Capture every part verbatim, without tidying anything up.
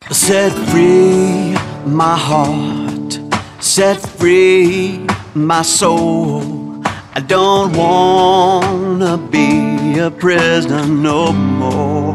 Set free my heart, set free my soul. I don't wanna be a prisoner no more.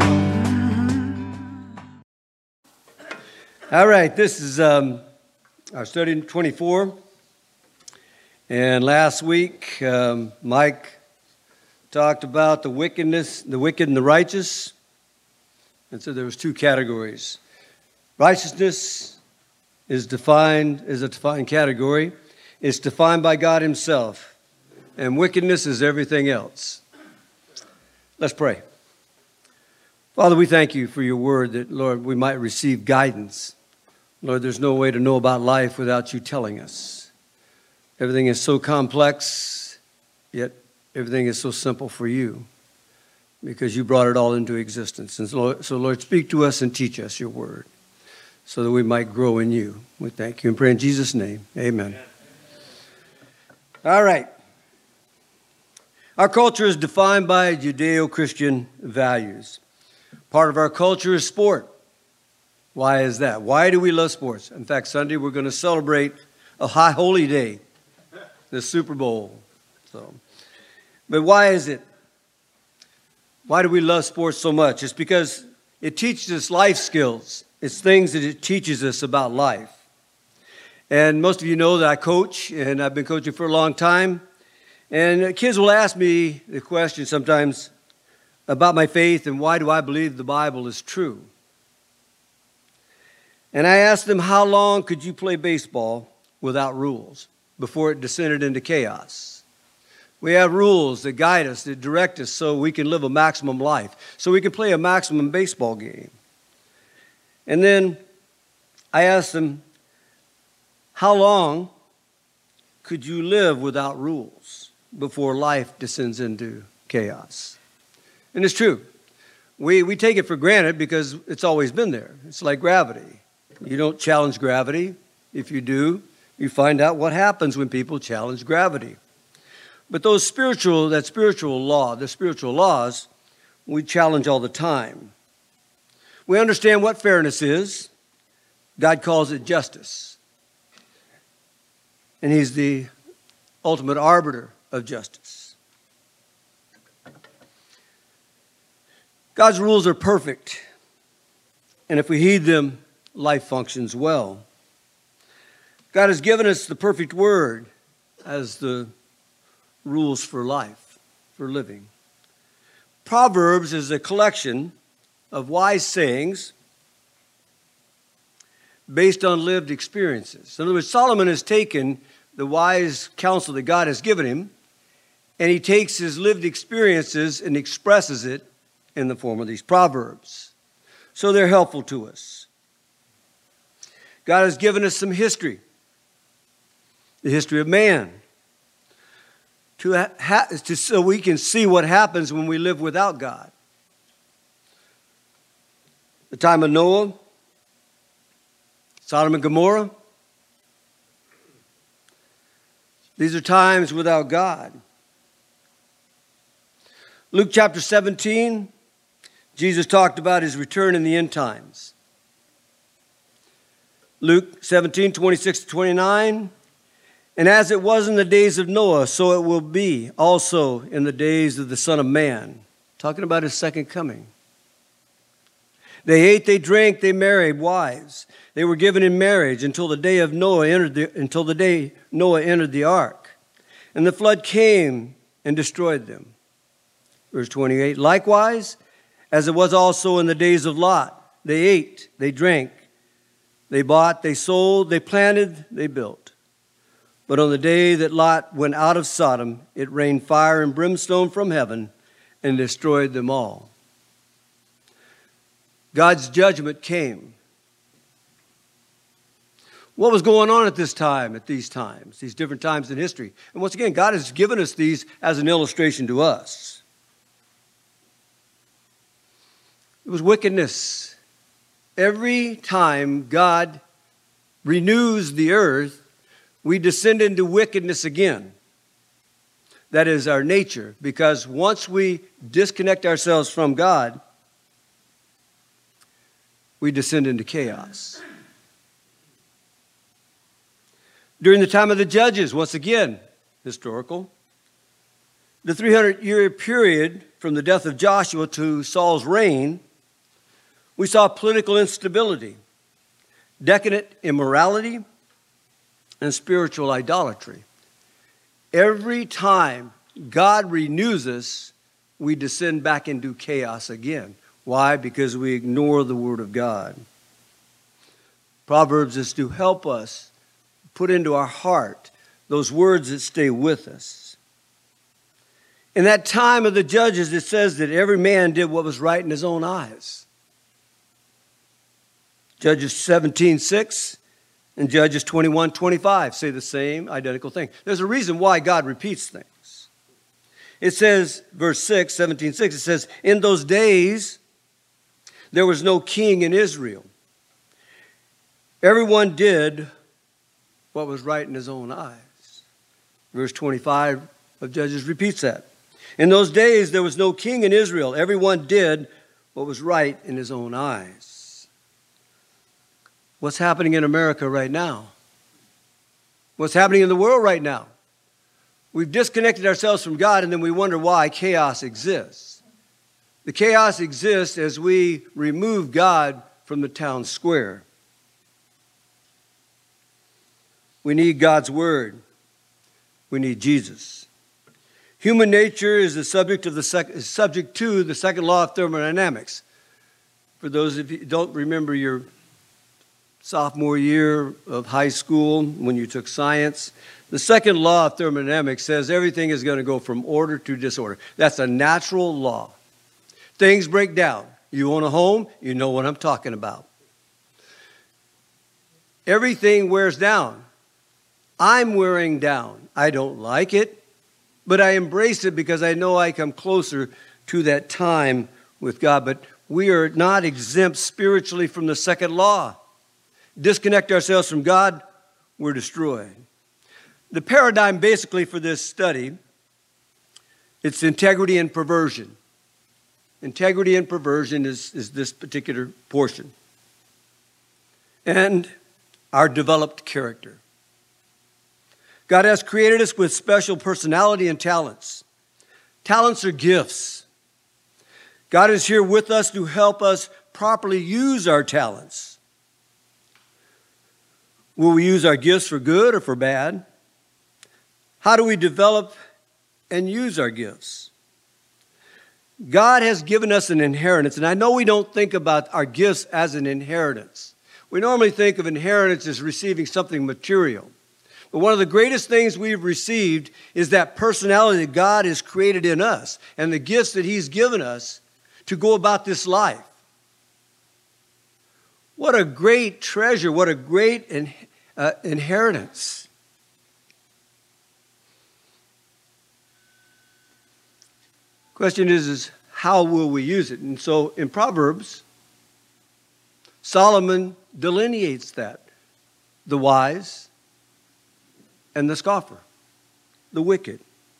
All right, this is um, our study in twenty-four. And last week, um, Mike talked about the wickedness, the wicked and the righteous. And so there was two categories. Righteousness is defined as a defined category. It's defined by God himself. And wickedness is everything else. Let's pray. Father, we thank you for your word that, Lord, we might receive guidance. Lord, there's no way to know about life without you telling us. Everything is so complex, yet everything is so simple for you because you brought it all into existence. And so, so, Lord, speak to us and teach us your word so that we might grow in you. We thank you and pray in Jesus' name. Amen. Amen. All right. Our culture is defined by Judeo-Christian values. Part of our culture is sport. Why is that? Why do we love sports? In fact, Sunday we're going to celebrate a high holy day, the Super Bowl. So, but why is it? Why do we love sports so much? It's because it teaches us life skills. It's things that it teaches us about life. And most of you know that I coach, and I've been coaching for a long time. And kids will ask me the question sometimes about my faith and why do I believe the Bible is true. And I ask them, how long could you play baseball without rules before it descended into chaos? We have rules that guide us, that direct us so we can live a maximum life, so we can play a maximum baseball game. And then I ask them, how long could you live without rules before life descends into chaos? And it's true. We, we take it for granted because it's always been there. It's like gravity. You don't challenge gravity. If you do, you find out what happens when people challenge gravity. But those spiritual, that spiritual law, the spiritual laws, we challenge all the time. We understand what fairness is. God calls it justice. And he's the ultimate arbiter of justice. God's rules are perfect. And if we heed them, life functions well. God has given us the perfect word as the rules for life, for living. Proverbs is a collection of wise sayings based on lived experiences. In other words, Solomon has taken the wise counsel that God has given him, and he takes his lived experiences and expresses it in the form of these proverbs. So they're helpful to us. God has given us some history, the history of man, to ha- to, so we can see what happens when we live without God. The time of Noah, Sodom and Gomorrah. These are times without God. Luke chapter seventeen, Jesus talked about his return in the end times. Luke seventeen, twenty-six to twenty-nine. And as it was in the days of Noah, so it will be also in the days of the Son of Man. Talking about his second coming. They ate, they drank, they married wives. They were given in marriage until the day of Noah entered the, until the day Noah entered the ark. And the flood came and destroyed them. Verse twenty-eight, likewise, as it was also in the days of Lot, they ate, they drank, they bought, they sold, they planted, they built. But on the day that Lot went out of Sodom, it rained fire and brimstone from heaven and destroyed them all. God's judgment came. What was going on at this time, at these times, these different times in history? And once again, God has given us these as an illustration to us. It was wickedness. Every time God renews the earth, we descend into wickedness again. That is our nature, because once we disconnect ourselves from God, we descend into chaos. During the time of the judges, once again, historical, the three hundred year period from the death of Joshua to Saul's reign, we saw political instability, decadent immorality, and spiritual idolatry. Every time God renews us, we descend back into chaos again. Why? Because we ignore the Word of God. Proverbs is to help us put into our heart those words that stay with us. In that time of the judges, it says that every man did what was right in his own eyes. Judges seventeen six and Judges twenty-one twenty-five say the same identical thing. There's a reason why God repeats things. It says, verse six, seventeen six, it says, in those days there was no king in Israel. Everyone did what was right in his own eyes. Verse twenty-five of Judges repeats that. In those days there was no king in Israel. Everyone did what was right in his own eyes. What's happening in America right now? What's happening in the world right now? We've disconnected ourselves from God, and then we wonder why chaos exists. The chaos exists as we remove God from the town square. We need God's word. We need Jesus. Human nature is the subject of the sec- is subject to the second law of thermodynamics. For those of you who don't remember your sophomore year of high school when you took science, the second law of thermodynamics says everything is going to go from order to disorder. That's a natural law. Things break down. You own a home, you know what I'm talking about. Everything wears down. I'm wearing down. I don't like it, but I embrace it because I know I come closer to that time with God. But we are not exempt spiritually from the second law. Disconnect ourselves from God, we're destroyed. The paradigm basically for this study, it's integrity and perversion. Integrity and perversion is, is this particular portion. And our developed character. God has created us with special personality and talents. Talents are gifts. God is here with us to help us properly use our talents. Will we use our gifts for good or for bad? How do we develop and use our gifts? God has given us an inheritance, and I know we don't think about our gifts as an inheritance. We normally think of inheritance as receiving something material. But one of the greatest things we've received is that personality that God has created in us and the gifts that He's given us to go about this life. What a great treasure, what a great in, uh, inheritance. Question is, is, how will we use it? And so in Proverbs, Solomon delineates that. The wise and the scoffer, the wicked.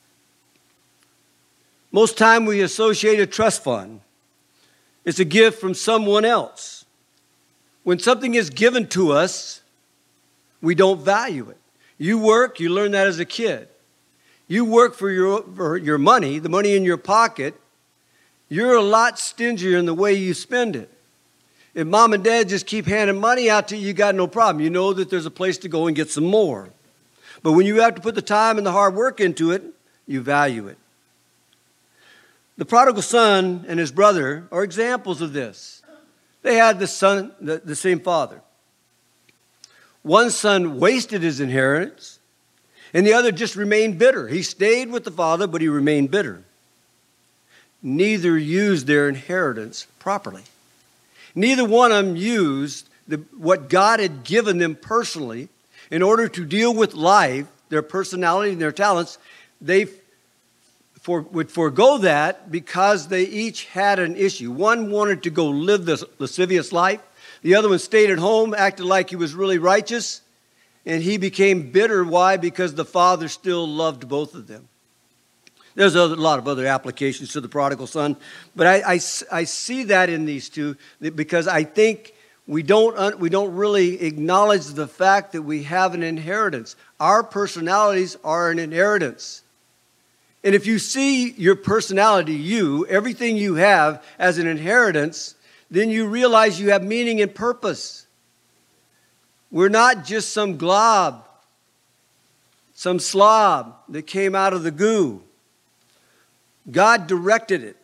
Most time we associate a trust fund. It's a gift from someone else. When something is given to us, we don't value it. You work, you learn that as a kid. You work for your, for your money, the money in your pocket. You're a lot stingier in the way you spend it. If mom and dad just keep handing money out to you, you got no problem. You know that there's a place to go and get some more. But when you have to put the time and the hard work into it, you value it. The prodigal son and his brother are examples of this. They had the son, the, the same father. One son wasted his inheritance, and the other just remained bitter. He stayed with the father, but he remained bitter. Neither used their inheritance properly. Neither one of them used the, what God had given them personally in order to deal with life, their personality and their talents. They for, would forego that because they each had an issue. One wanted to go live this lascivious life. The other one stayed at home, acted like he was really righteous, and he became bitter. Why? Because the father still loved both of them. There's a lot of other applications to the prodigal son, but I, I, I see that in these two because I think we don't, we don't really acknowledge the fact that we have an inheritance. Our personalities are an inheritance. And if you see your personality, you, everything you have as an inheritance, then you realize you have meaning and purpose. We're not just some glob, some slob that came out of the goo. God directed it.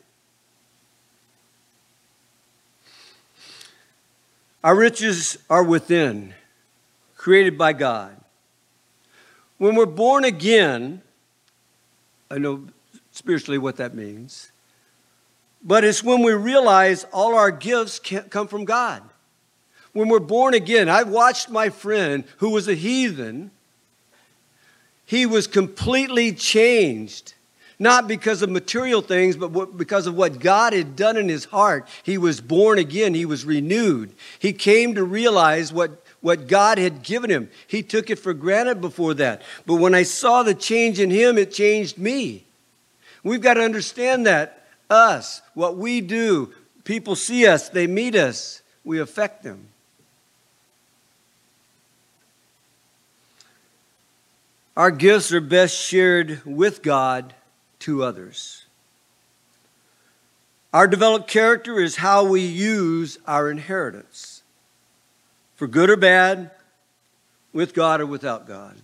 Our riches are within, created by God. When we're born again, I know spiritually what that means, but it's when we realize all our gifts can't come from God. When we're born again, I watched my friend who was a heathen. He was completely changed. Not because of material things, but because of what God had done in his heart. He was born again. He was renewed. He came to realize what, what God had given him. He took it for granted before that. But when I saw the change in him, it changed me. We've got to understand that. Us, what we do, people see us, they meet us, we affect them. Our gifts are best shared with God to others. Our developed character is how we use our inheritance, for good or bad, with God or without God.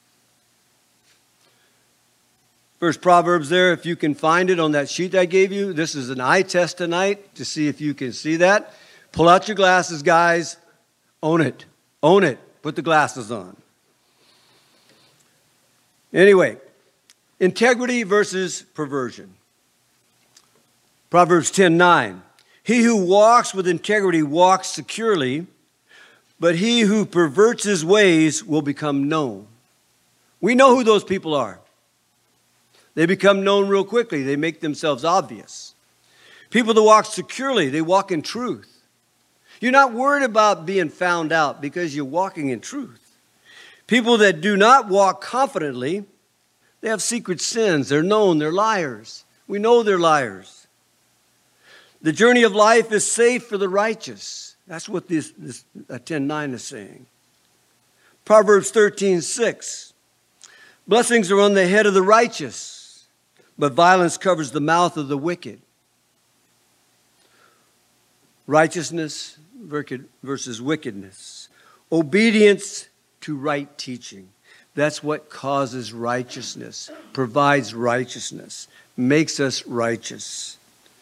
First Proverbs there, if you can find it on that sheet I gave you. This is an eye test tonight to see if you can see that. Pull out your glasses, guys. Own it. Own it. Put the glasses on. Anyway, integrity versus perversion. Proverbs ten nine. He who walks with integrity walks securely, but he who perverts his ways will become known. We know who those people are. They become known real quickly. They make themselves obvious. People that walk securely, they walk in truth. You're not worried about being found out because you're walking in truth. People that do not walk confidently, they have secret sins. They're known. They're liars. We know they're liars. The journey of life is safe for the righteous. That's what this, this uh, ten nine is saying. Proverbs thirteen six. Blessings are on the head of the righteous, but violence covers the mouth of the wicked. Righteousness versus wickedness. Obedience to right teaching. That's what causes righteousness, provides righteousness, makes us righteous.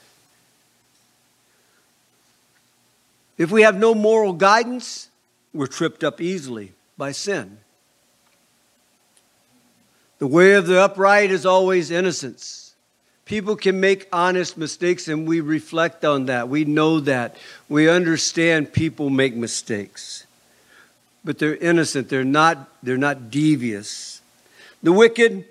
If we have no moral guidance, we're tripped up easily by sin. The way of the upright is always innocence. People can make honest mistakes, and we reflect on that. We know that. We understand people make mistakes. But they're innocent. They're not, they're not devious. The wicked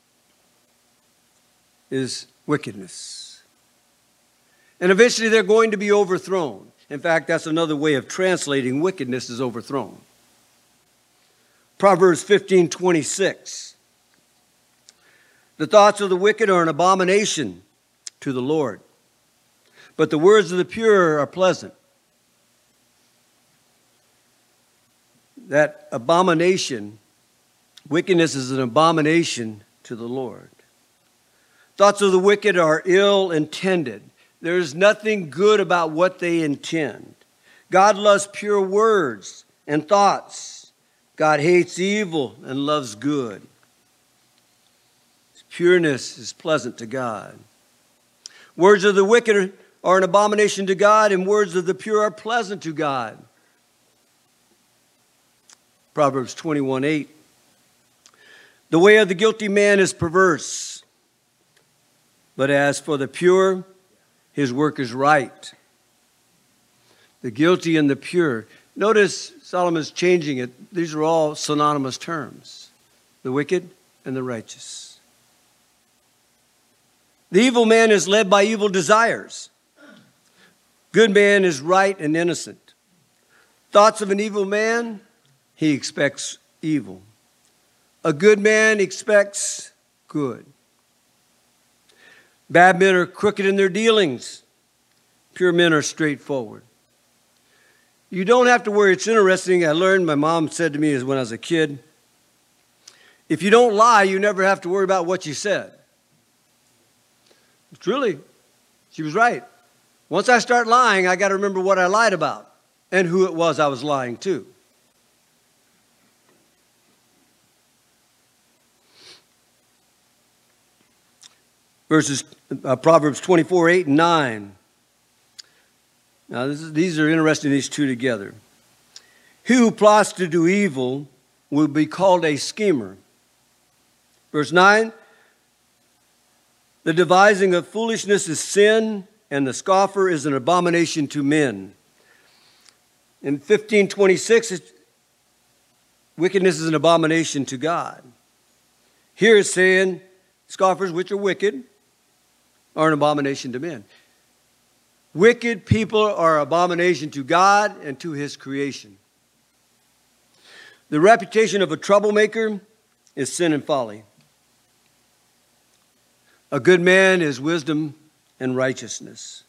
is wickedness. And eventually they're going to be overthrown. In fact, that's another way of translating wickedness is overthrown. Proverbs fifteen twenty-six. The thoughts of the wicked are an abomination to the Lord, but the words of the pure are pleasant. That abomination, wickedness is an abomination to the Lord. Thoughts of the wicked are ill-intended. There's nothing good about what they intend. God loves pure words and thoughts. God hates evil and loves good. Pureness is pleasant to God. Words of the wicked are an abomination to God, and words of the pure are pleasant to God. Proverbs twenty-one eight. The way of the guilty man is perverse, but as for the pure, his work is right. The guilty and the pure. Notice Solomon's changing it. These are all synonymous terms. The wicked and the righteous. The evil man is led by evil desires. Good man is right and innocent. Thoughts of an evil man, he expects evil. A good man expects good. Bad men are crooked in their dealings. Pure men are straightforward. You don't have to worry. It's interesting. I learned, my mom said to me as when I was a kid, if you don't lie, you never have to worry about what you said. Truly, she was right. Once I start lying, I got to remember what I lied about and who it was I was lying to. Verses, uh, Proverbs twenty-four, eight and nine. Now, this is, these are interesting, these two together. He who plots to do evil will be called a schemer. Verse nine, the devising of foolishness is sin, and the scoffer is an abomination to men. In fifteen twenty-six, wickedness is an abomination to God. Here it's saying, scoffers, which are wicked, are an abomination to men. Wicked people are an abomination to God and to his creation. The reputation of a troublemaker is sin and folly. A good man is wisdom and righteousness.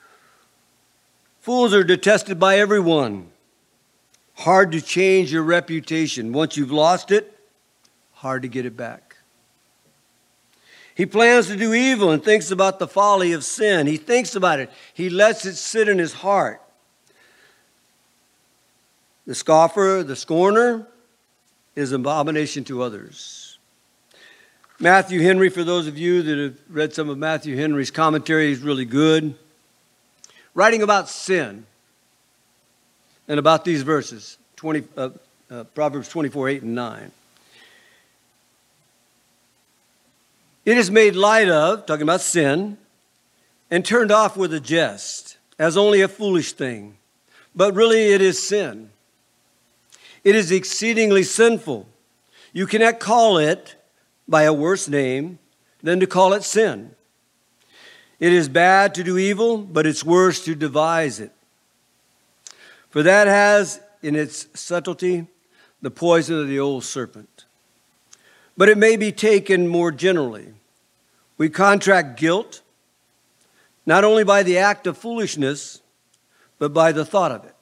Fools are detested by everyone. Hard to change your reputation. Once you've lost it, hard to get it back. He plans to do evil and thinks about the folly of sin. He thinks about it. He lets it sit in his heart. The scoffer, the scorner, is an abomination to others. Matthew Henry, for those of you that have read some of Matthew Henry's commentary, is really good. Writing about sin and about these verses, twenty, uh, uh, Proverbs twenty-four, eight and nine. It is made light of, talking about sin, and turned off with a jest, as only a foolish thing. But really it is sin. It is exceedingly sinful. You cannot call it by a worse name than to call it sin. It is bad to do evil, but it's worse to devise it. For that has in its subtlety the poison of the old serpent. But it may be taken more generally. We contract guilt, not only by the act of foolishness, but by the thought of it.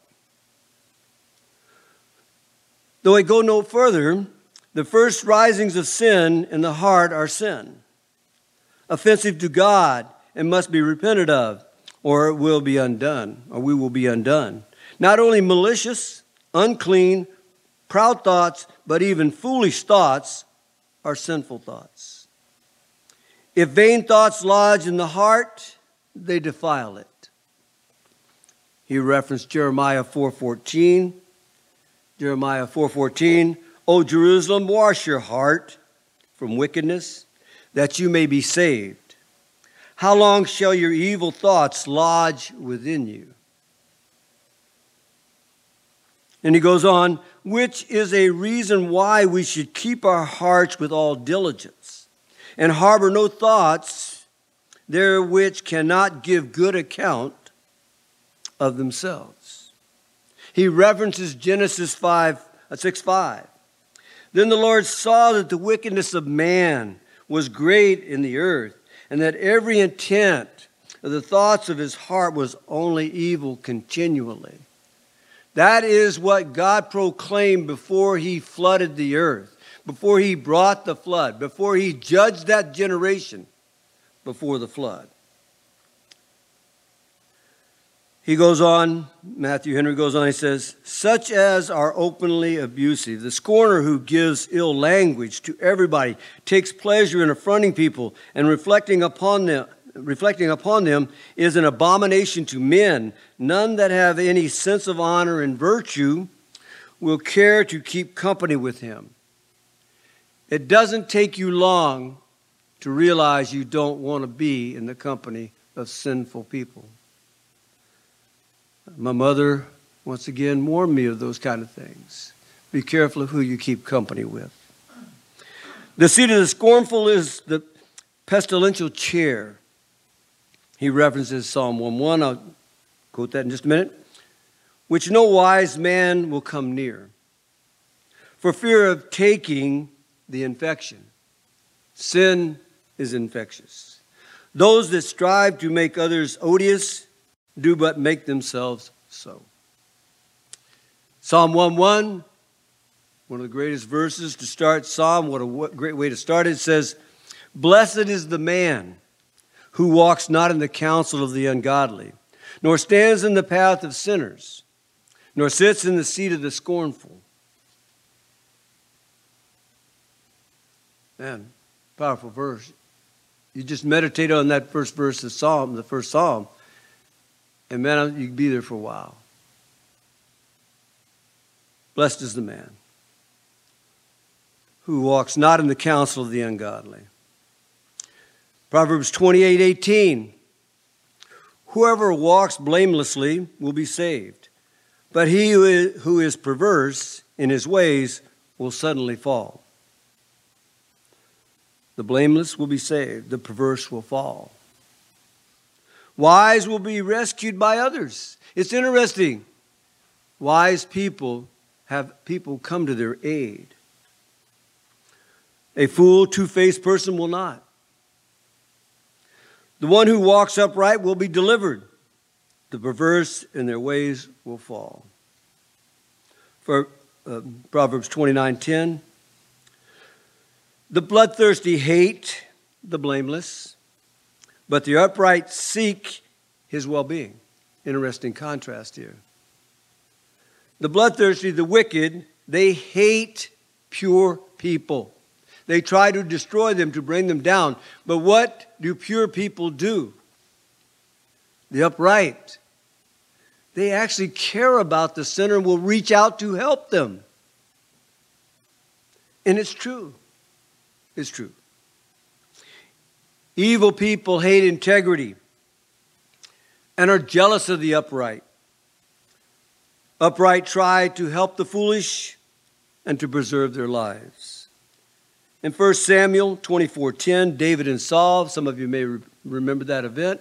Though I go no further, the first risings of sin in the heart are sin, offensive to God, and must be repented of, or it will be undone, or we will be undone. Not only malicious, unclean, proud thoughts, but even foolish thoughts are sinful thoughts. If vain thoughts lodge in the heart, they defile it. He referenced Jeremiah four fourteen. Jeremiah four fourteen, O Jerusalem, wash your heart from wickedness, that you may be saved. How long shall your evil thoughts lodge within you? And he goes on, which is a reason why we should keep our hearts with all diligence, and harbor no thoughts there which cannot give good account of themselves. He references Genesis five, six five. Then the Lord saw that the wickedness of man was great in the earth, and that every intent of the thoughts of his heart was only evil continually. That is what God proclaimed before he flooded the earth, before he brought the flood, before he judged that generation before the flood. He goes on, Matthew Henry goes on, he says, such as are openly abusive, the scorner who gives ill language to everybody, takes pleasure in affronting people and reflecting upon them, reflecting upon them is an abomination to men. None that have any sense of honor and virtue will care to keep company with him. It doesn't take you long to realize you don't want to be in the company of sinful people. My mother, once again, warned me of those kind of things. Be careful of who you keep company with. The seat of the scornful is the pestilential chair. He references Psalm one one. I'll quote that in just a minute. Which no wise man will come near, for fear of taking the infection. Sin is infectious. Those that strive to make others odious do but make themselves so. Psalm one one, one of the greatest verses to start Psalm. What a great way to start it. It says, "Blessed is the man who walks not in the counsel of the ungodly, nor stands in the path of sinners, nor sits in the seat of the scornful." Man, powerful verse. You just meditate on that first verse of Psalm, the first Psalm, and man, you can be there for a while. Blessed is the man who walks not in the counsel of the ungodly. Proverbs twenty-eight eighteen. "Whoever walks blamelessly will be saved, but he who is perverse in his ways will suddenly fall." The blameless will be saved, the perverse will fall. Wise will be rescued by others. It's interesting. Wise people have people come to their aid. A fool, two-faced person will not. The one who walks upright will be delivered. The perverse in their ways will fall. For uh, Proverbs twenty-nine ten, "The bloodthirsty hate the blameless, but the upright seek his well-being." Interesting contrast here. The bloodthirsty, the wicked, they hate pure people. They try to destroy them, to bring them down. But what do pure people do? The upright, they actually care about the sinner and will reach out to help them. And it's true. It's true. Evil people hate integrity and are jealous of the upright. Upright try to help the foolish and to preserve their lives. In First Samuel twenty-four ten, David and Saul, some of you may re- remember that event.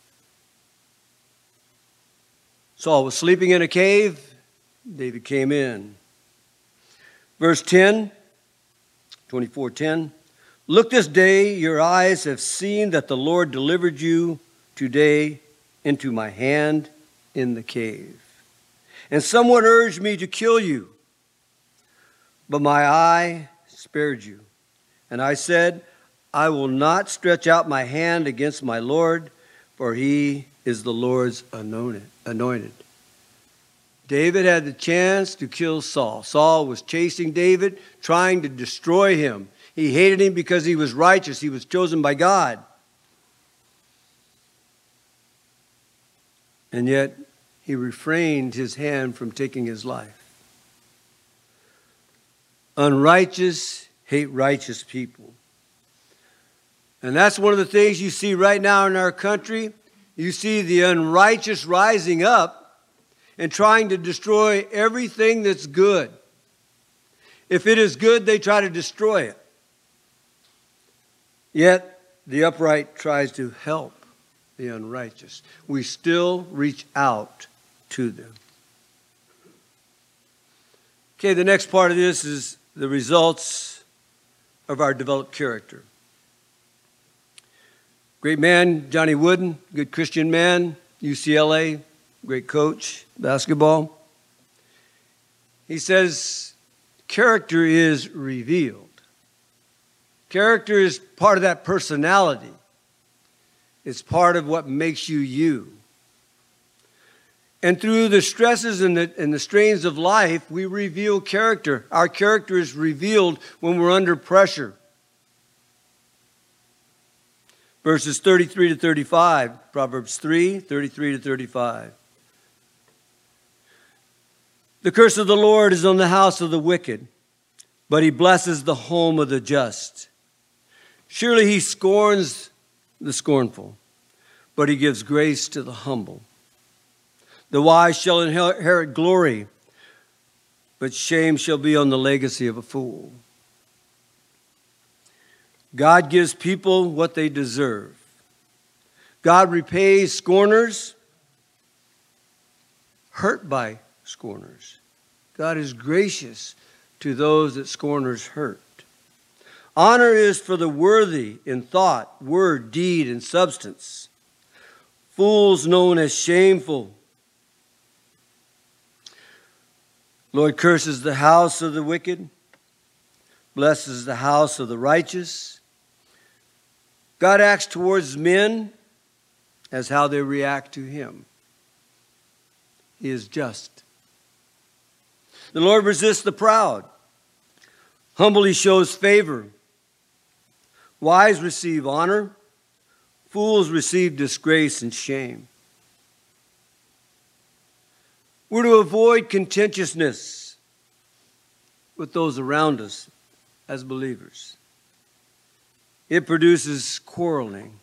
Saul was sleeping in a cave. David came in. Verse ten, twenty-four ten, "Look, this day your eyes have seen that the Lord delivered you today into my hand in the cave. And someone urged me to kill you, but my eye spared you. And I said, I will not stretch out my hand against my Lord, for he is the Lord's anointed." David had the chance to kill Saul. Saul was chasing David, trying to destroy him. He hated him because he was righteous. He was chosen by God. And yet, he refrained his hand from taking his life. Unrighteous hate righteous people. And that's one of the things you see right now in our country. You see the unrighteous rising up and trying to destroy everything that's good. If it is good, they try to destroy it. Yet, the upright tries to help the unrighteous. We still reach out to them. Okay, the next part of this is the results of our developed character. Great man, Johnny Wooden, good Christian man, U C L A, great coach, basketball. He says, character is revealed. Character is part of that personality. It's part of what makes you you. And through the stresses and the, and the strains of life, we reveal character. Our character is revealed when we're under pressure. Verses thirty-three to thirty-five, Proverbs three, thirty-three to thirty-five. "The curse of the Lord is on the house of the wicked, but he blesses the home of the just. Surely he scorns the scornful, but he gives grace to the humble. The wise shall inherit glory, but shame shall be on the legacy of a fool." God gives people what they deserve. God repays scorners, hurt by scorners. God is gracious to those that scorners hurt. Honor is for the worthy in thought, word, deed, and substance. Fools known as shameful. Lord curses the house of the wicked, blesses the house of the righteous. God acts towards men as how they react to him. He is just. The Lord resists the proud, humbly shows favor. Wise receive honor, fools receive disgrace and shame. We're to avoid contentiousness with those around us as believers. It produces quarreling.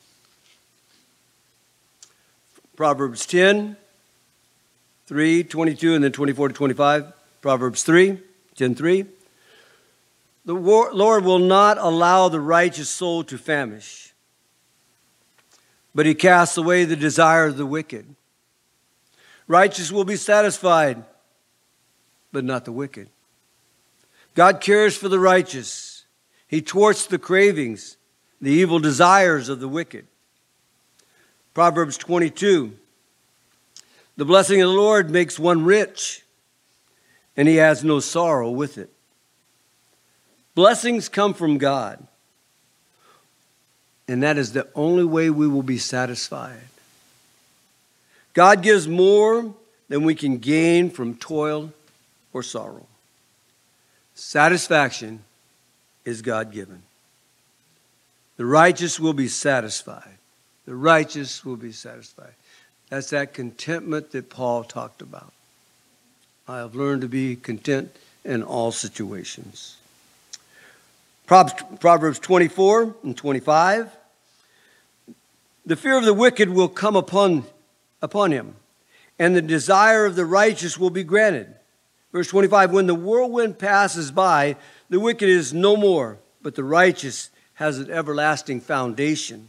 Proverbs ten, three, twenty-two, and then twenty-four to twenty-five. Proverbs three, ten, three. The Lord will not allow the righteous soul to famish, but he casts away the desire of the wicked. Righteous will be satisfied, but not the wicked. God cares for the righteous. He thwarts the cravings, the evil desires of the wicked. Proverbs twenty-two. The blessing of the Lord makes one rich, and he has no sorrow with it. Blessings come from God, and that is the only way we will be satisfied. God gives more than we can gain from toil or sorrow. Satisfaction is God-given. The righteous will be satisfied. The righteous will be satisfied. That's that contentment that Paul talked about. I have learned to be content in all situations. Proverbs twenty-four and twenty-five. The fear of the wicked will come upon, upon him, and the desire of the righteous will be granted. Verse twenty-five, when the whirlwind passes by, the wicked is no more, but the righteous has an everlasting foundation.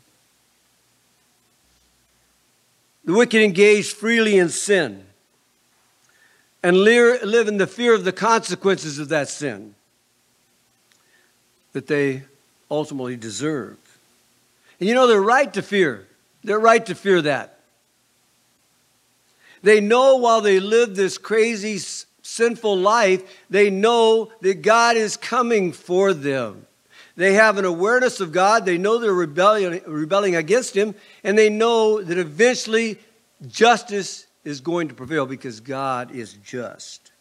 The wicked engage freely in sin and live in the fear of the consequences of that sin that they ultimately deserve. And you know, they're right to fear. They're right to fear that. They know while they live this crazy, sinful life, they know that God is coming for them. They have an awareness of God. They know they're rebelling, rebelling against him. And they know that eventually justice is going to prevail because God is just.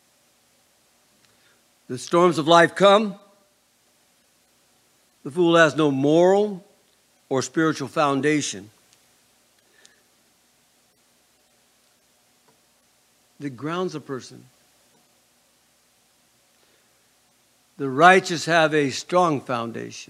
The storms of life come. The fool has no moral or spiritual foundation that grounds a person. The righteous have a strong foundation.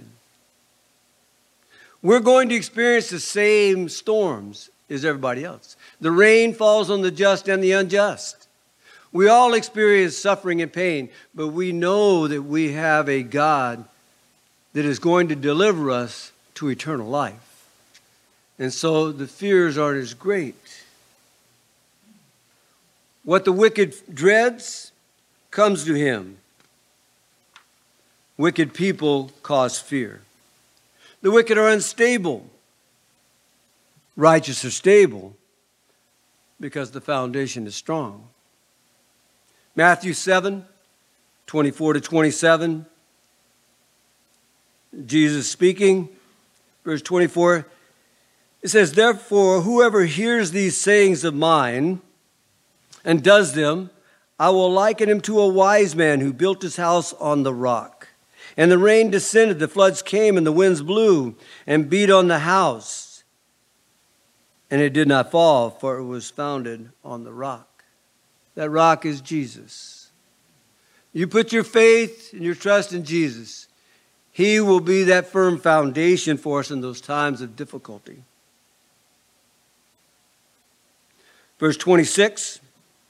We're going to experience the same storms as everybody else. The rain falls on the just and the unjust. We all experience suffering and pain, but we know that we have a God that is going to deliver us to eternal life. And so the fears aren't as great. What the wicked dreads comes to him. Wicked people cause fear. The wicked are unstable. Righteous are stable because the foundation is strong. Matthew seven, twenty-four to twenty-seven. Jesus speaking, verse twenty-four. It says, therefore, whoever hears these sayings of mine and does them, I will liken him to a wise man who built his house on the rock. And the rain descended, the floods came, and the winds blew and beat on the house. And it did not fall, for it was founded on the rock. That rock is Jesus. You put your faith and your trust in Jesus. He will be that firm foundation for us in those times of difficulty. Verse twenty-six.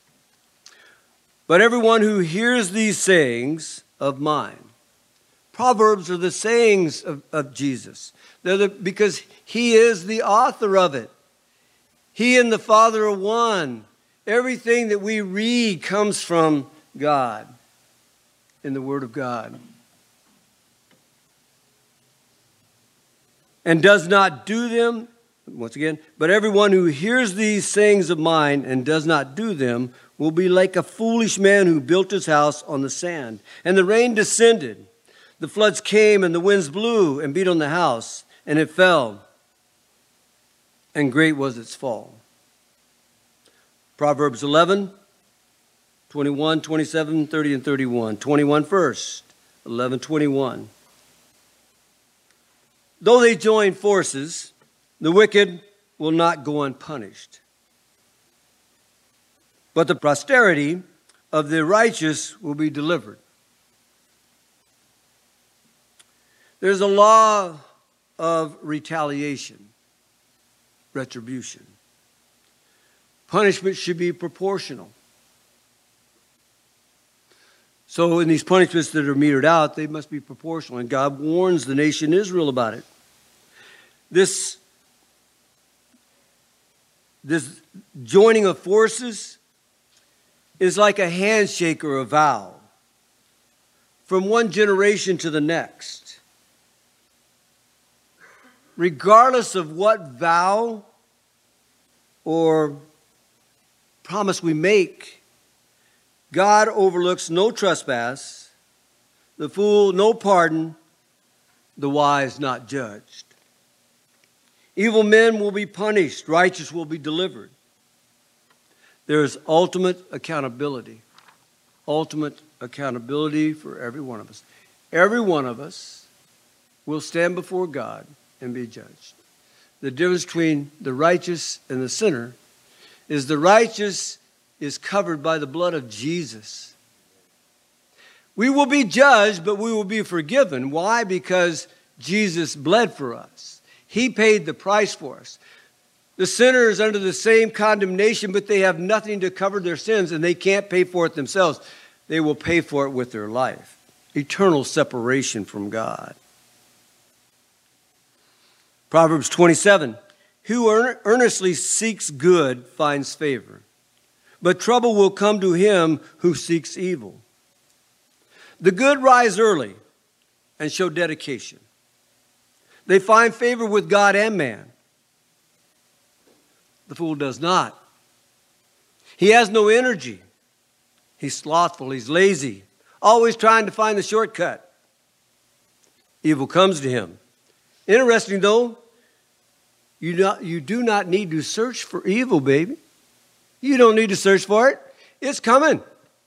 But everyone who hears these sayings of mine. Proverbs are the sayings of, of Jesus. They're the, because he is the author of it. He and the Father are one. Everything that we read comes from God in the Word of God. And does not do them, once again, but everyone who hears these sayings of mine and does not do them will be like a foolish man who built his house on the sand. And the rain descended, the floods came, and the winds blew and beat on the house, and it fell, and great was its fall. Proverbs eleven, twenty-one, twenty-seven, thirty, and thirty-one. twenty-one first, eleven, twenty-one. Though they join forces, the wicked will not go unpunished. But the posterity of the righteous will be delivered. There's a law of retaliation, retribution. Punishment should be proportional. So in these punishments that are meted out, they must be proportional. And God warns the nation Israel about it. This, this joining of forces is like a handshake or a vow from one generation to the next. Regardless of what vow or promise we make, God overlooks no trespass, the fool no pardon, the wise not judged. Evil men will be punished, righteous will be delivered. There is ultimate accountability, ultimate accountability for every one of us. Every one of us will stand before God and be judged. The difference between the righteous and the sinner is the righteous is covered by the blood of Jesus. We will be judged, but we will be forgiven. Why? Because Jesus bled for us. He paid the price for us. The sinner is under the same condemnation, but they have nothing to cover their sins, and they can't pay for it themselves. They will pay for it with their life. Eternal separation from God. Proverbs twenty-seven, who earnestly seeks good finds favor, but trouble will come to him who seeks evil. The good rise early and show dedication. They find favor with God and man. The fool does not. He has no energy. He's slothful. He's lazy. Always trying to find the shortcut. Evil comes to him. Interesting, though, you, not, you do not need to search for evil, baby. You don't need to search for it. It's coming.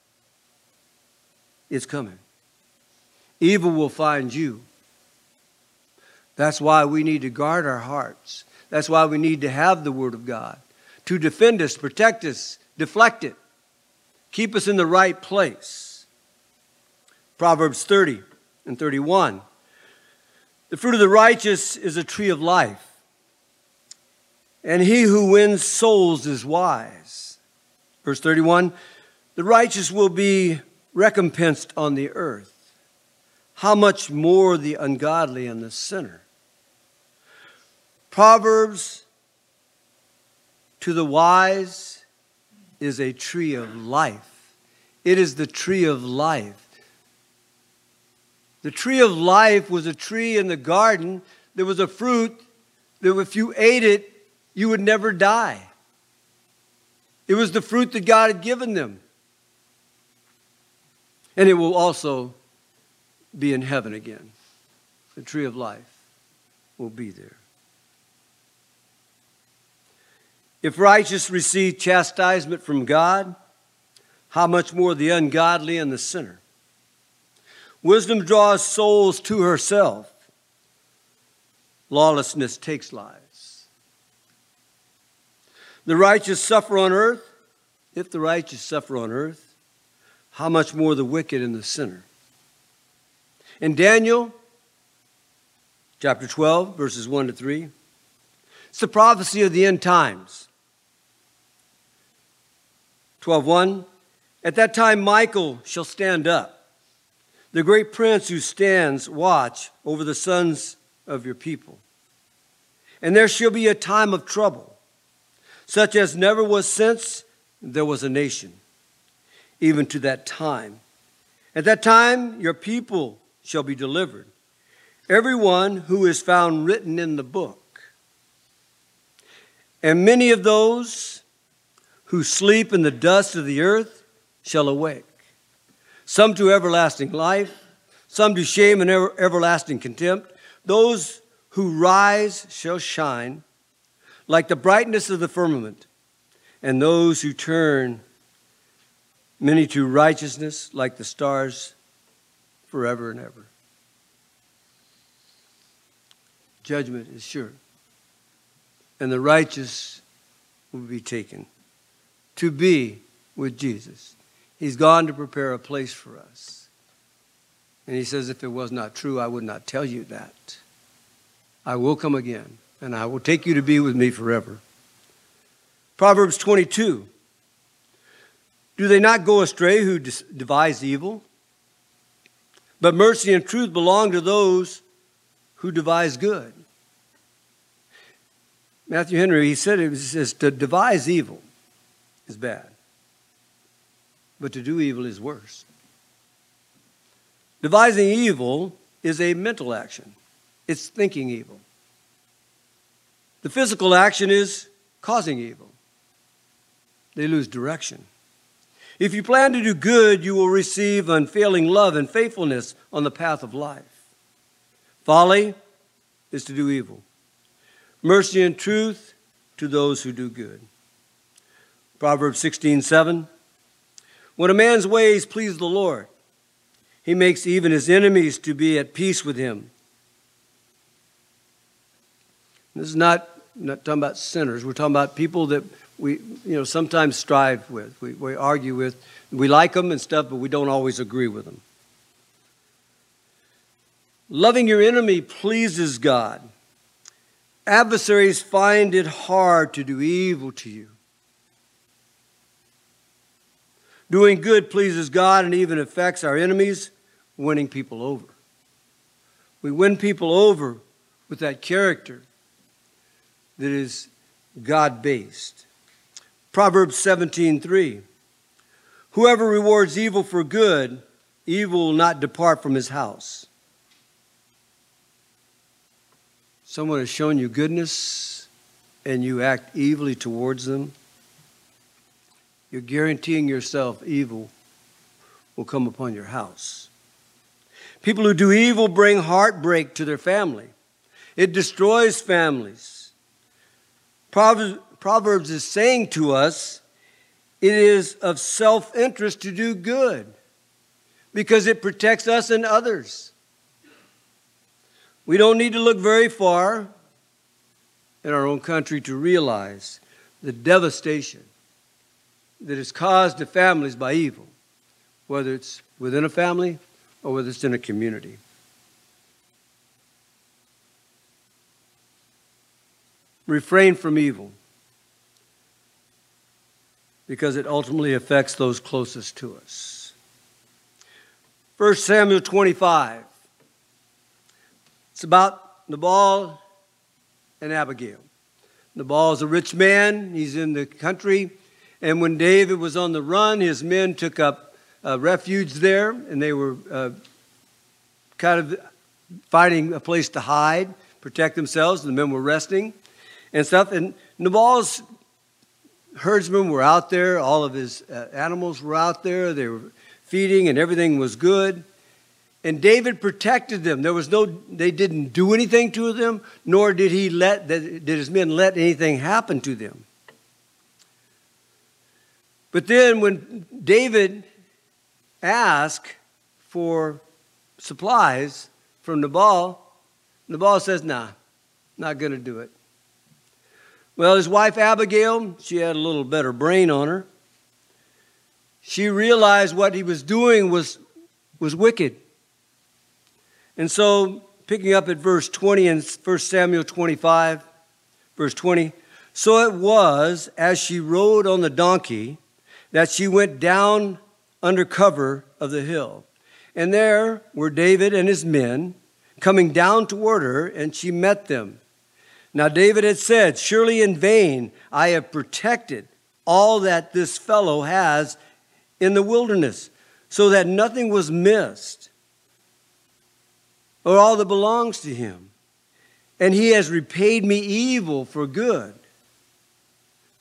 It's coming. Evil will find you. That's why we need to guard our hearts. That's why we need to have the Word of God to defend us, protect us, deflect it, keep us in the right place. Proverbs thirty and thirty-one. The fruit of the righteous is a tree of life, and he who wins souls is wise. Verse thirty-one, the righteous will be recompensed on the earth. How much more the ungodly and the sinner? Proverbs to the wise is a tree of life. It is the tree of life. The tree of life was a tree in the garden. There was a fruit that if you ate it, you would never die. It was the fruit that God had given them. And it will also be in heaven again. The tree of life will be there. If righteous receive chastisement from God, how much more the ungodly and the sinner? Wisdom draws souls to herself. Lawlessness takes lives. The righteous suffer on earth. If the righteous suffer on earth, how much more the wicked and the sinner? In Daniel, chapter twelve, verses one to three, it's the prophecy of the end times. twelve one, at that time Michael shall stand up, the great prince who stands watch over the sons of your people. And there shall be a time of trouble, such as never was since there was a nation, even to that time. At that time your people shall be delivered, everyone who is found written in the book. And many of those who sleep in the dust of the earth shall awake, some to everlasting life, some to shame and ever, everlasting contempt. Those who rise shall shine like the brightness of the firmament, and those who turn many to righteousness like the stars forever and ever. Judgment is sure, and the righteous will be taken to be with Jesus. He's gone to prepare a place for us. And he says, if it was not true, I would not tell you that. I will come again, and I will take you to be with me forever. Proverbs twenty-two. Do they not go astray who devise evil? But mercy and truth belong to those who devise good. Matthew Henry, he said it says to devise evil is bad, but to do evil is worse. Devising evil is a mental action. It's thinking evil. The physical action is causing evil. They lose direction. If you plan to do good, you will receive unfailing love and faithfulness on the path of life. Folly is to do evil. Mercy and truth to those who do good. Proverbs sixteen seven. When a man's ways please the Lord, he makes even his enemies to be at peace with him. This is not, not talking about sinners. We're talking about people that we you know, sometimes strive with. We, we argue with. We like them and stuff, but we don't always agree with them. Loving your enemy pleases God. Adversaries find it hard to do evil to you. Doing good pleases God and even affects our enemies, winning people over. We win people over with that character that is God-based. Proverbs seventeen three. Whoever rewards evil for good, evil will not depart from his house. Someone has shown you goodness and you act evilly towards them, you're guaranteeing yourself evil will come upon your house. People who do evil bring heartbreak to their family. It destroys families. Proverbs, Proverbs is saying to us, it is of self-interest to do good because it protects us and others. We don't need to look very far in our own country to realize the devastation that is caused to families by evil, whether it's within a family or whether it's in a community. Refrain from evil because it ultimately affects those closest to us. First Samuel twenty-five. It's about Nabal and Abigail. Nabal is a rich man. He's in the country. And when David was on the run, his men took up uh, refuge there, and they were uh, kind of finding a place to hide, protect themselves. The men were resting and stuff. And Nabal's herdsmen were out there. All of his uh, animals were out there. They were feeding, and everything was good. And David protected them. There was no, they didn't do anything to them, nor did he let, did his men let anything happen to them. But then when David asked for supplies from Nabal, Nabal says, nah, not going to do it. Well, his wife Abigail, she had a little better brain on her. She realized what he was doing was, was wicked. And so, picking up at verse twenty in First Samuel twenty-five, verse twenty, so it was as she rode on the donkey that she went down under cover of the hill. And there were David and his men coming down toward her, and she met them. Now David had said, surely in vain I have protected all that this fellow has in the wilderness, so that nothing was missed, or all that belongs to him. And he has repaid me evil for good.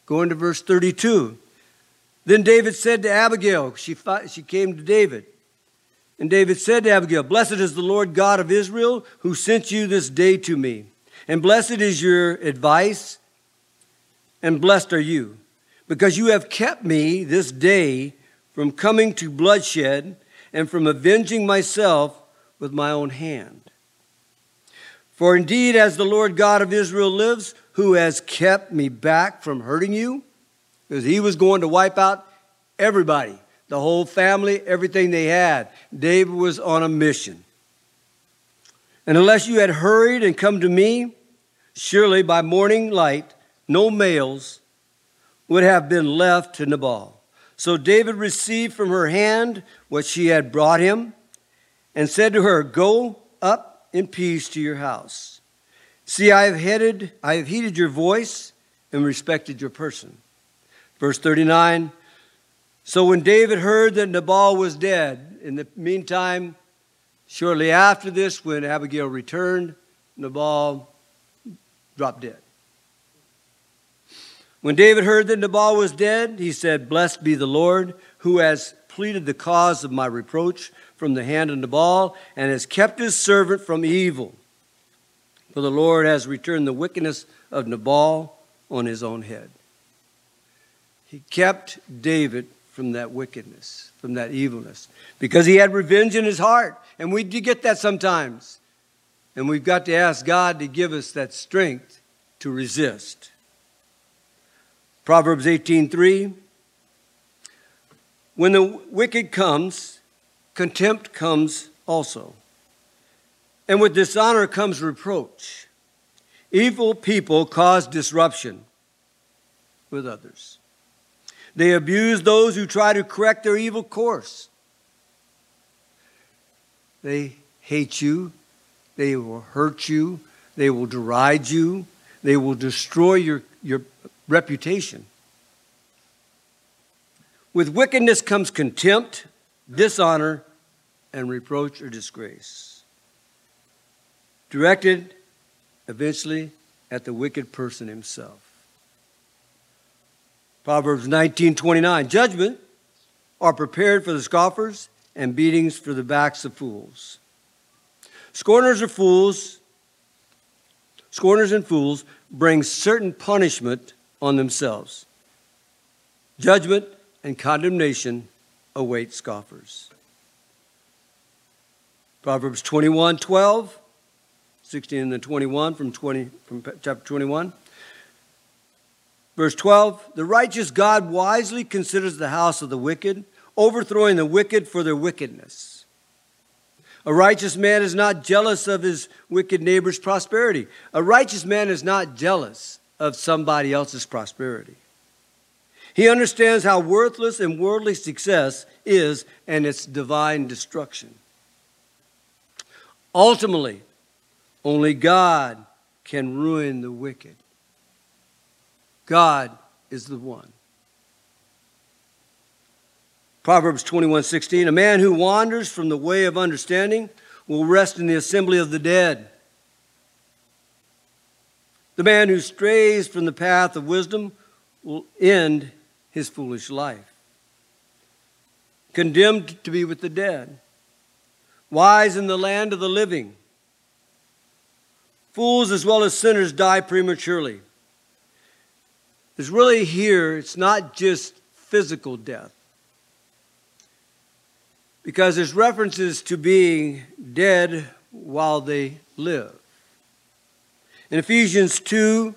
Going to verse thirty-two. Then David said to Abigail, she, she came to David. And David said to Abigail, "Blessed is the Lord God of Israel, who sent you this day to me. And blessed is your advice, and blessed are you, because you have kept me this day from coming to bloodshed and from avenging myself with my own hand. For indeed, as the Lord God of Israel lives, who has kept me back from hurting you," because he was going to wipe out everybody, the whole family, everything they had. David was on a mission. "And unless you had hurried and come to me, surely by morning light, no males would have been left to Nabal." So David received from her hand what she had brought him and said to her, "Go up in peace to your house. See, I have heeded, I have heeded your voice and respected your person." Verse thirty-nine, so when David heard that Nabal was dead, in the meantime, shortly after this, when Abigail returned, Nabal dropped dead. When David heard that Nabal was dead, he said, "Blessed be the Lord, who has pleaded the cause of my reproach from the hand of Nabal, and has kept his servant from evil. For the Lord has returned the wickedness of Nabal on his own head." He kept David from that wickedness, from that evilness, because he had revenge in his heart. And we do get that sometimes. And we've got to ask God to give us that strength to resist. Proverbs eighteen three. When the wicked comes, contempt comes also. And with dishonor comes reproach. Evil people cause disruption with others. They abuse those who try to correct their evil course. They hate you. They will hurt you. They will deride you. They will destroy your, your reputation. With wickedness comes contempt, dishonor, and reproach or disgrace, directed eventually at the wicked person himself. Proverbs nineteen twenty-nine. Judgment are prepared for the scoffers, and beatings for the backs of fools. Scorners or fools, scorners and fools bring certain punishment on themselves. Judgment and condemnation await scoffers. Proverbs twenty-one twelve, sixteen and twenty-one from twenty from chapter twenty-one. Verse twelve, the righteous God wisely considers the house of the wicked, overthrowing the wicked for their wickedness. A righteous man is not jealous of his wicked neighbor's prosperity. A righteous man is not jealous of somebody else's prosperity. He understands how worthless and worldly success is and its divine destruction. Ultimately, only God can ruin the wicked. God is the one. Proverbs twenty-one sixteen, a man who wanders from the way of understanding will rest in the assembly of the dead. The man who strays from the path of wisdom will end his foolish life, condemned to be with the dead. Wise in the land of the living. Fools as well as sinners die prematurely. It's really here, it's not just physical death. Because there's references to being dead while they live. In Ephesians two,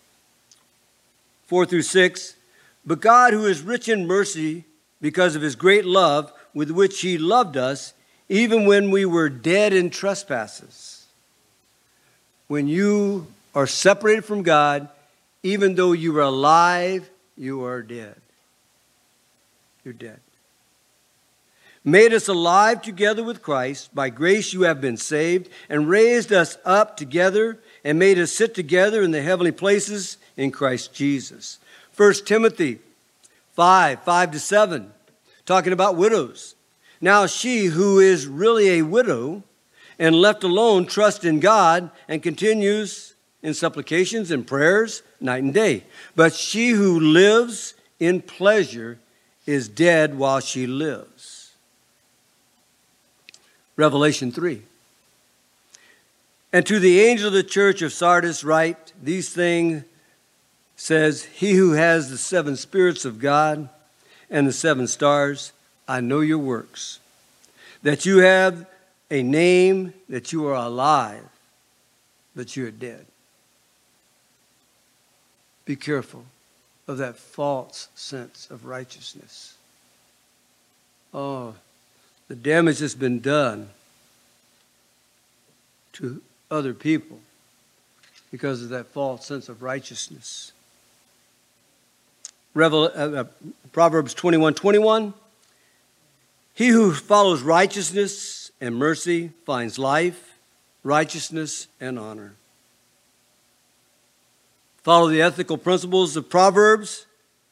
four through six, but God, who is rich in mercy because of his great love with which he loved us, even when we were dead in trespasses. When you are separated from God, even though you are alive, you are dead. You're dead. Made us alive together with Christ. By grace you have been saved, and raised us up together and made us sit together in the heavenly places in Christ Jesus. First Timothy five, five to seven, talking about widows. Now she who is really a widow and left alone trusts in God and continues in supplications and prayers night and day. But she who lives in pleasure is dead while she lives. Revelation three. And to the angel of the church of Sardis write, these things says, he who has the seven spirits of God and the seven stars, I know your works, that you have a name, that you are alive, but you are dead. Be careful of that false sense of righteousness. Oh, the damage that's been done to other people because of that false sense of righteousness. Revel, uh, uh, Proverbs twenty-one twenty-one. He who follows righteousness and mercy finds life, righteousness, and honor. Follow the ethical principles of Proverbs,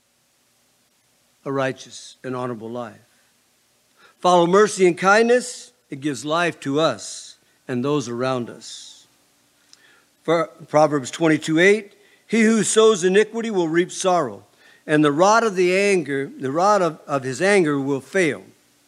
a righteous and honorable life. Follow mercy and kindness, it gives life to us and those around us. For Proverbs twenty-two eight, he who sows iniquity will reap sorrow, and the rod of the anger, the rod of, of his anger will fail.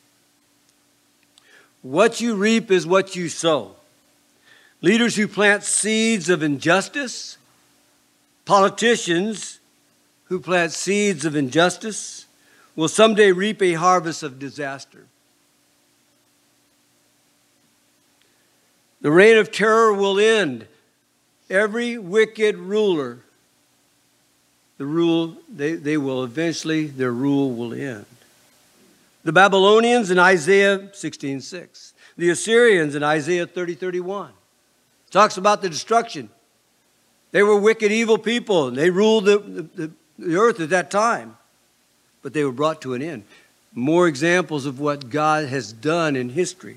What you reap is what you sow. Leaders who plant seeds of injustice, politicians who plant seeds of injustice, will someday reap a harvest of disaster. The reign of terror will end. Every wicked ruler, the rule, they, they will eventually, their rule will end. The Babylonians in Isaiah sixteen six. The Assyrians in Isaiah thirty thirty-one. Talks about the destruction. They were wicked, evil people. And they ruled the, the, the earth at that time. But they were brought to an end. More examples of what God has done in history.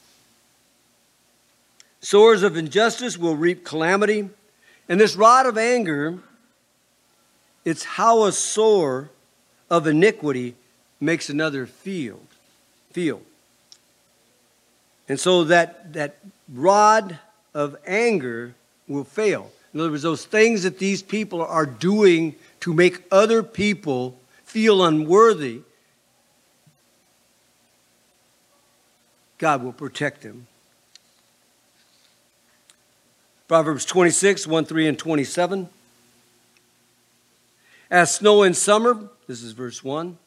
Sowers of injustice will reap calamity. And this rod of anger, it's how a sower of iniquity makes another feel. feel. And so that, that rod of anger will fail. In other words, those things that these people are doing to make other people feel unworthy, God will protect them. Proverbs twenty-six, one, three, and twenty-seven. As snow in summer, this is verse one.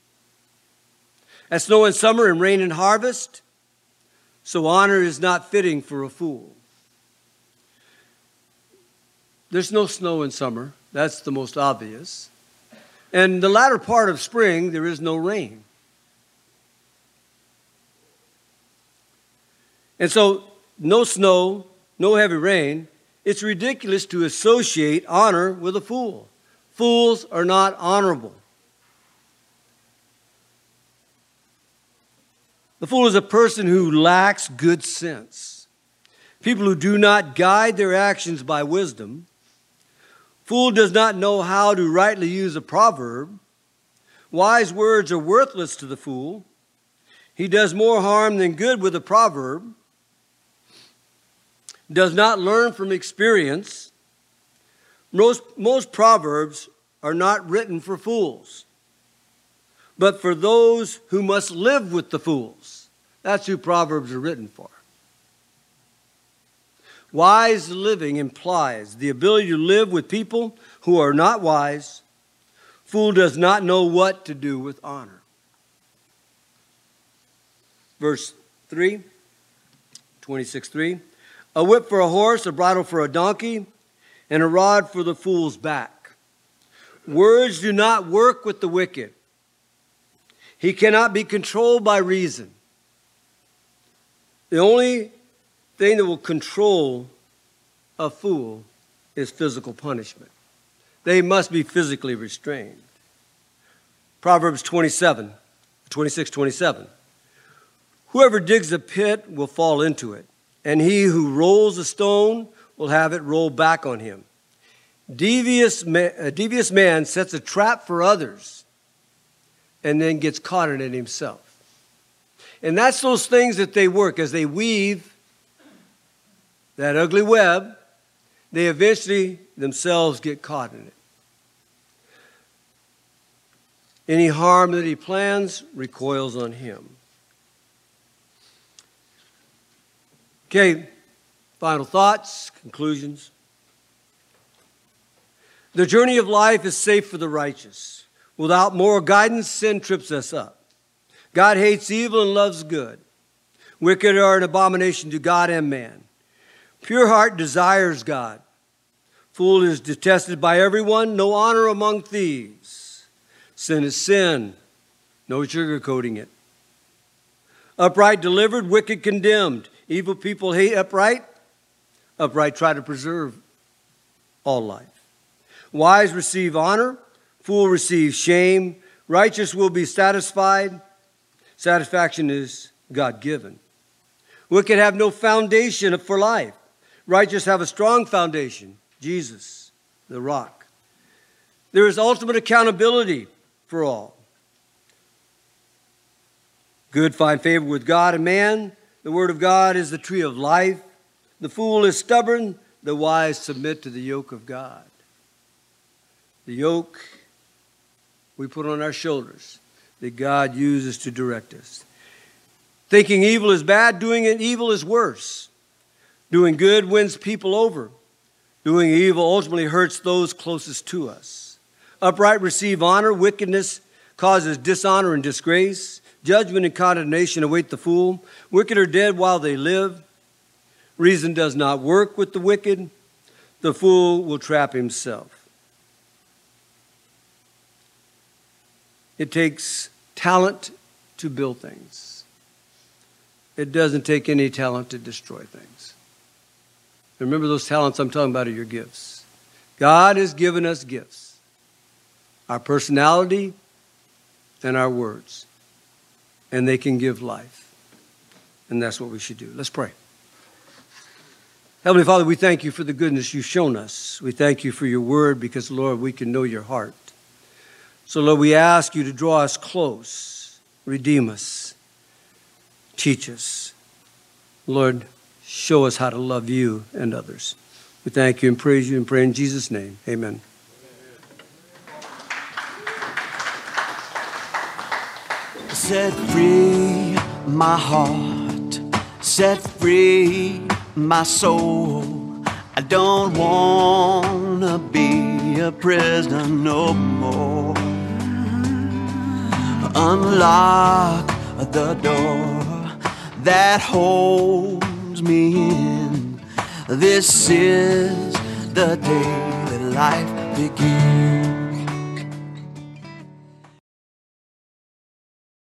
As snow in summer and rain in harvest, so honor is not fitting for a fool. There's no snow in summer. That's the most obvious. And the latter part of spring, there is no rain. And so, no snow, no heavy rain. It's ridiculous to associate honor with a fool. Fools are not honorable. The fool is a person who lacks good sense. People who do not guide their actions by wisdom. Fool does not know how to rightly use a proverb. Wise words are worthless to the fool. He does more harm than good with a proverb. Does not learn from experience. Most, most proverbs are not written for fools, but for those who must live with the fools. That's who Proverbs are written for. Wise living implies the ability to live with people who are not wise. Fool does not know what to do with honor. Verse three, twenty-six three. A whip for a horse, a bridle for a donkey, and a rod for the fool's back. Words do not work with the wicked. He cannot be controlled by reason. The only thing that will control a fool is physical punishment. They must be physically restrained. Proverbs twenty-seven, twenty-six, twenty-seven. Whoever digs a pit will fall into it, and he who rolls a stone will have it roll back on him. Devious man, a devious man sets a trap for others and then gets caught in it himself. And that's those things that they work as they weave that ugly web. they eventually themselves get caught in it. Any harm that he plans recoils on him. Okay, final thoughts, conclusions. The journey of life is safe for the righteous. Without moral guidance, sin trips us up. God hates evil and loves good. Wicked are an abomination to God and man. Pure heart desires God. Fool is detested by everyone, no honor among thieves. Sin is sin, no sugarcoating it. Upright delivered, wicked condemned. Evil people hate upright. Upright try to preserve all life. Wise receive honor. Fool receives shame. Righteous will be satisfied. Satisfaction is God-given. Wicked have no foundation for life. Righteous have a strong foundation. Jesus, the rock. There is ultimate accountability for all. Good find favor with God and man. The word of God is the tree of life. The fool is stubborn. The wise submit to the yoke of God. The yoke we put on our shoulders that God uses to direct us. Thinking evil is bad, doing it evil is worse. Doing good wins people over. Doing evil ultimately hurts those closest to us. Upright receive honor. Wickedness causes dishonor and disgrace. Judgment and condemnation await the fool. Wicked are dead while they live. Reason does not work with the wicked. The fool will trap himself. It takes talent to build things. It doesn't take any talent to destroy things. Remember, those talents I'm talking about are your gifts. God has given us gifts. Our personality and our words. And they can give life. And that's what we should do. Let's pray. Heavenly Father, we thank you for the goodness you've shown us. We thank you for your word because, Lord, we can know your heart. So, Lord, we ask you to draw us close, redeem us, teach us. Lord, show us how to love you and others. We thank you and praise you and pray in Jesus' name. Amen. Set free my heart, set free my soul. I don't want to be a prisoner no more. Unlock the door that holds me in. This is the day that life begins.